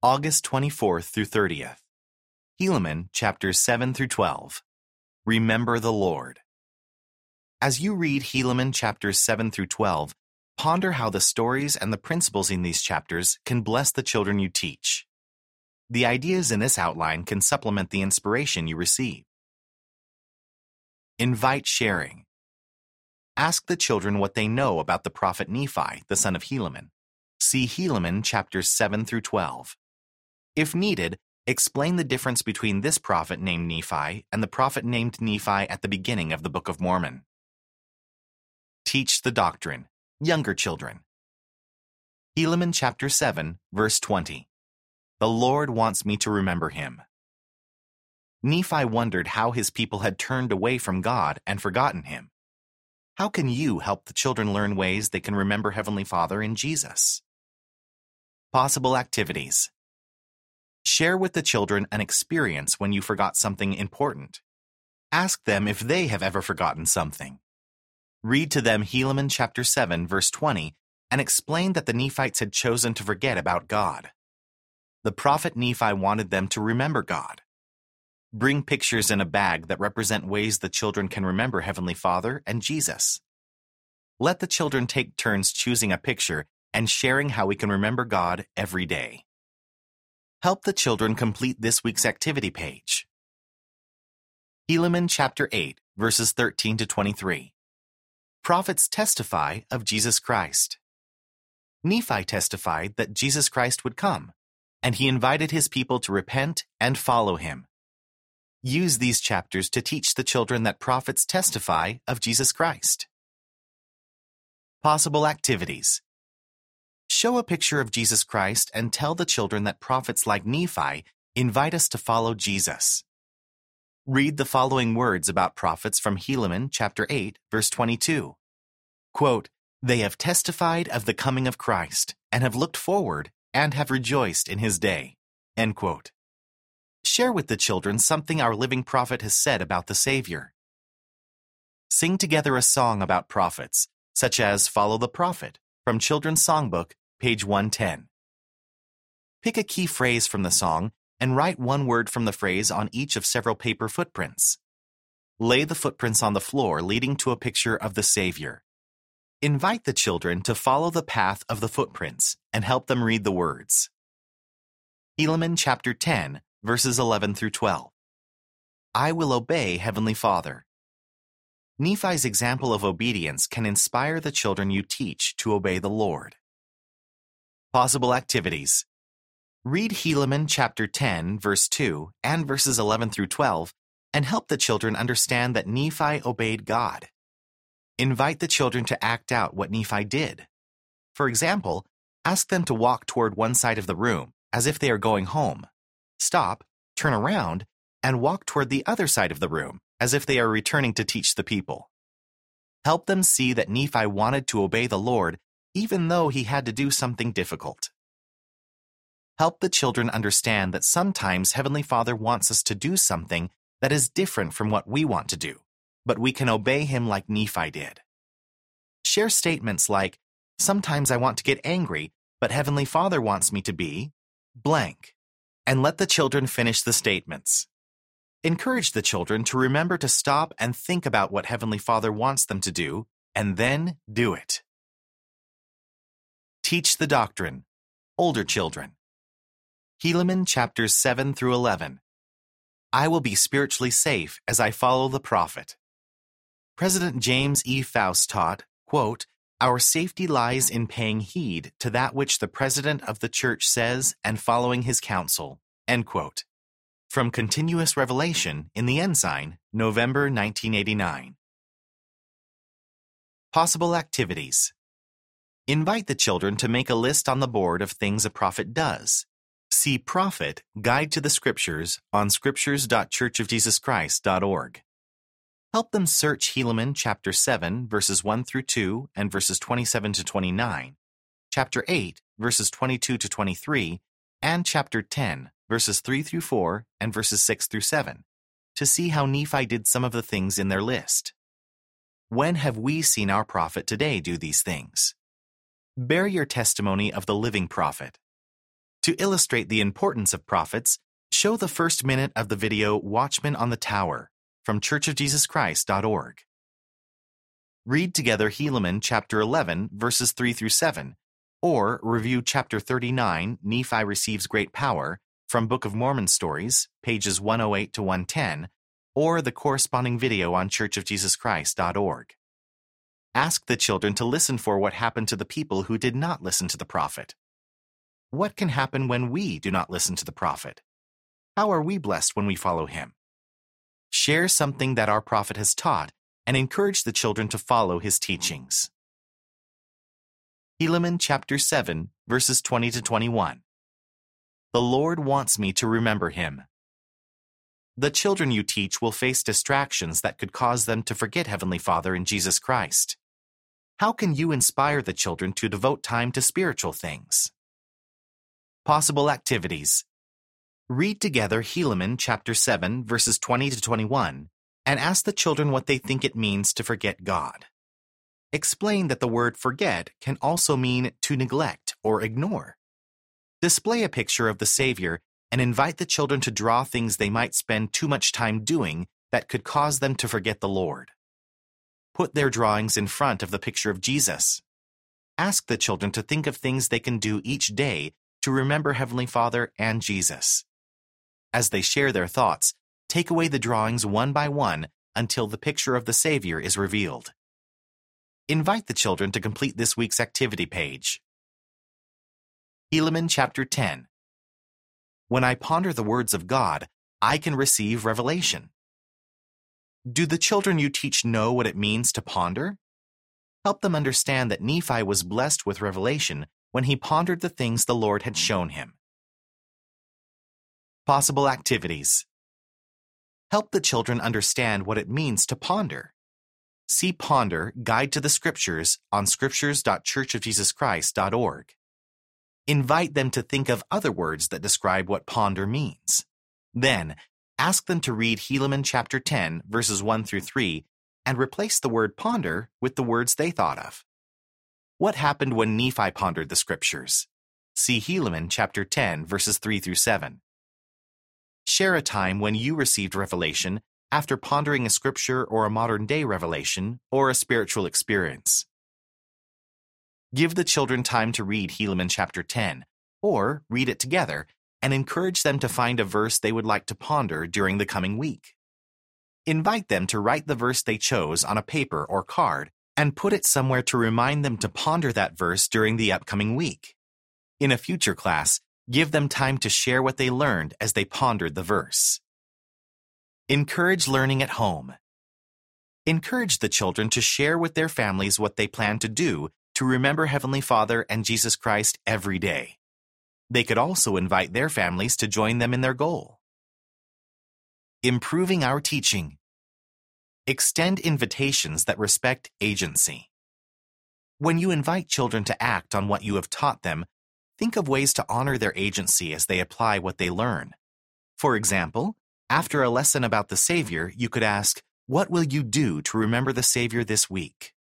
August 24th through 30th. Helaman, chapters 7 through 12. Remember the Lord. As you read Helaman chapters 7 through 12, ponder how the stories and the principles in these chapters can bless the children you teach. The ideas in this outline can supplement the inspiration you receive. Invite sharing. Ask the children what they know about the prophet Nephi, the son of Helaman. See Helaman chapters 7 through 12. If needed, explain the difference between this prophet named Nephi and the prophet named Nephi at the beginning of the Book of Mormon. Teach the doctrine. Younger children. Helaman chapter 7, verse 20. The Lord wants me to remember him. Nephi wondered how his people had turned away from God and forgotten him. How can you help the children learn ways they can remember Heavenly Father in Jesus? Possible activities. Share with the children an experience when you forgot something important. Ask them if they have ever forgotten something. Read to them Helaman chapter 7, verse 20, and explain that the Nephites had chosen to forget about God. The prophet Nephi wanted them to remember God. Bring pictures in a bag that represent ways the children can remember Heavenly Father and Jesus. Let the children take turns choosing a picture and sharing how we can remember God every day. Help the children complete this week's activity page. Helaman chapter 8, verses 13 to 23. Prophets testify of Jesus Christ. Nephi testified that Jesus Christ would come, and he invited his people to repent and follow him. Use these chapters to teach the children that prophets testify of Jesus Christ. Possible activities. Show a picture of Jesus Christ and tell the children that prophets like Nephi invite us to follow Jesus. Read the following words about prophets from Helaman chapter 8, verse 22. Quote, "They have testified of the coming of Christ and have looked forward and have rejoiced in his day." End quote. Share with the children something our living prophet has said about the Savior. Sing together a song about prophets, such as Follow the Prophet from Children's Songbook, page 110. Pick a key phrase from the song and write one word from the phrase on each of several paper footprints. Lay the footprints on the floor, leading to a picture of the Savior. Invite the children to follow the path of the footprints and help them read the words. Helaman chapter 10, verses 11 through 12. I will obey Heavenly Father. Nephi's example of obedience can inspire the children you teach to obey the Lord. Possible activities. Read Helaman chapter 10, verse 2 and verses 11 through 12 and help the children understand that Nephi obeyed God. Invite the children to act out what Nephi did. For example, ask them to walk toward one side of the room as if they are going home. Stop, turn around, and walk toward the other side of the room as if they are returning to teach the people. Help them see that Nephi wanted to obey the Lord even though he had to do something difficult. Help the children understand that sometimes Heavenly Father wants us to do something that is different from what we want to do, but we can obey him like Nephi did. Share statements like, sometimes I want to get angry, but Heavenly Father wants me to be blank, and let the children finish the statements. Encourage the children to remember to stop and think about what Heavenly Father wants them to do, and then do it. Teach the doctrine. Older children. Helaman chapters 7 through 11. I will be spiritually safe as I follow the prophet. President James E. Faust taught, quote, our safety lies in paying heed to that which the president of the church says and following his counsel, end quote. From Continuous Revelation in the Ensign, November 1989. Possible activities. Invite the children to make a list on the board of things a prophet does. See Prophet, Guide to the Scriptures on scriptures.churchofjesuschrist.org. Help them search Helaman chapter 7, verses 1 through 2 and verses 27 to 29, chapter 8, verses 22 to 23, and chapter 10, verses 3 through 4 and verses 6 through 7, to see how Nephi did some of the things in their list. When have we seen our prophet today do these things? Bear your testimony of the living prophet. To illustrate the importance of prophets, show the first minute of the video Watchman on the Tower from churchofjesuschrist.org. Read together Helaman chapter 11, verses 3 through 7, or review chapter 39, Nephi Receives Great Power, from Book of Mormon Stories, pages 108 to 110, or the corresponding video on churchofjesuschrist.org. Ask the children to listen for what happened to the people who did not listen to the prophet. What can happen when we do not listen to the prophet? How are we blessed when we follow him? Share something that our prophet has taught and encourage the children to follow his teachings. Helaman chapter 7, verses 20 to 21. The Lord wants me to remember him. The children you teach will face distractions that could cause them to forget Heavenly Father in Jesus Christ. How can you inspire the children to devote time to spiritual things? Possible activities. Read together Helaman chapter 7, verses 20 to 21, and ask the children what they think it means to forget God. Explain that the word forget can also mean to neglect or ignore. Display a picture of the Savior and invite the children to draw things they might spend too much time doing that could cause them to forget the Lord. Put their drawings in front of the picture of Jesus. Ask the children to think of things they can do each day to remember Heavenly Father and Jesus. As they share their thoughts, take away the drawings one by one until the picture of the Savior is revealed. Invite the children to complete this week's activity page. Helaman chapter 10. When I ponder the words of God, I can receive revelation. Do the children you teach know what it means to ponder? Help them understand that Nephi was blessed with revelation when he pondered the things the Lord had shown him. Possible activities. Help the children understand what it means to ponder. See Ponder, Guide to the Scriptures on scriptures.churchofjesuschrist.org. Invite them to think of other words that describe what ponder means. Then, ask them to read Helaman chapter 10, verses 1 through 3, and replace the word ponder with the words they thought of. What happened when Nephi pondered the Scriptures? See Helaman chapter 10, verses 3 through 7. Share a time when you received revelation after pondering a scripture or a modern-day revelation or a spiritual experience. Give the children time to read Helaman chapter 10, or read it together, and encourage them to find a verse they would like to ponder during the coming week. Invite them to write the verse they chose on a paper or card and put it somewhere to remind them to ponder that verse during the upcoming week. In a future class, give them time to share what they learned as they pondered the verse. Encourage learning at home. Encourage the children to share with their families what they plan to do to remember Heavenly Father and Jesus Christ every day. They could also invite their families to join them in their goal. Improving our teaching. Extend invitations that respect agency. When you invite children to act on what you have taught them, think of ways to honor their agency as they apply what they learn. For example, after a lesson about the Savior, you could ask, "What will you do to remember the Savior this week?"